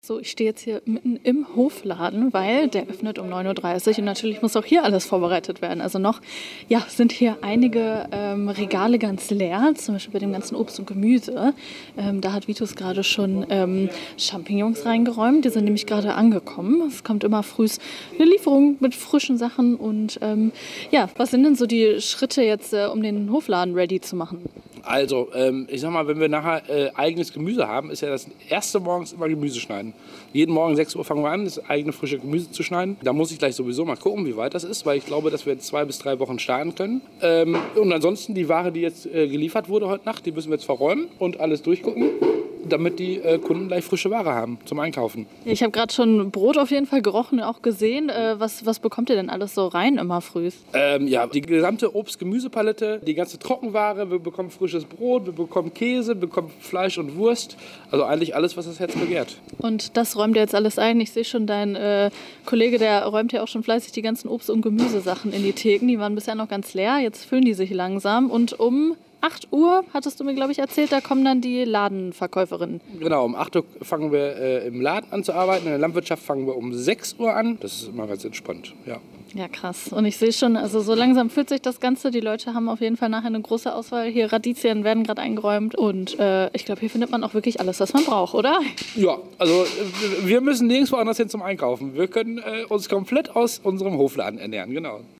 So, ich stehe jetzt hier mitten im Hofladen, weil der öffnet um 9:30 Uhr und natürlich muss auch hier alles vorbereitet werden. Also noch, ja, sind hier einige Regale ganz leer, zum Beispiel bei dem ganzen Obst und Gemüse. Da hat Vitus gerade schon Champignons reingeräumt, die sind nämlich gerade angekommen. Es kommt immer früh eine Lieferung mit frischen Sachen und ja, was sind denn so die Schritte jetzt, um den Hofladen ready zu machen? Also, ich sag mal, wenn wir nachher eigenes Gemüse haben, ist ja das erste morgens immer Gemüse schneiden. Jeden Morgen 6 Uhr fangen wir an, das eigene frische Gemüse zu schneiden. Da muss ich gleich sowieso mal gucken, wie weit das ist, weil ich glaube, dass wir in 2 bis 3 Wochen starten können. Und ansonsten die Ware, die jetzt geliefert wurde heute Nacht, die müssen wir jetzt verräumen und alles durchgucken, damit die Kunden gleich frische Ware haben zum Einkaufen. Ich habe gerade schon Brot auf jeden Fall gerochen und auch gesehen. Was bekommt ihr denn alles so rein immer früh? Ja, die gesamte Obst-Gemüsepalette, die ganze Trockenware, wir bekommen frisches Brot, wir bekommen Käse, wir bekommen Fleisch und Wurst. Also eigentlich alles, was das Herz begehrt. Und das räumt ihr jetzt alles ein. Ich sehe schon, dein Kollege, der räumt ja auch schon fleißig die ganzen Obst- und Gemüsesachen in die Theken. Die waren bisher noch ganz leer, jetzt füllen die sich langsam. Und um 8 Uhr, hattest du mir, glaube ich, erzählt, da kommen dann die Ladenverkäuferinnen. Genau, um 8 Uhr fangen wir im Laden an zu arbeiten. In der Landwirtschaft fangen wir um 6 Uhr an. Das ist immer ganz entspannt, ja. Ja, krass. Und ich sehe schon, also so langsam füllt sich das Ganze. Die Leute haben auf jeden Fall nachher eine große Auswahl. Hier Radieschen werden gerade eingeräumt. Und ich glaube, hier findet man auch wirklich alles, was man braucht, oder? Ja, also wir müssen nirgendwo anders hin zum Einkaufen. Wir können uns komplett aus unserem Hofladen ernähren, genau.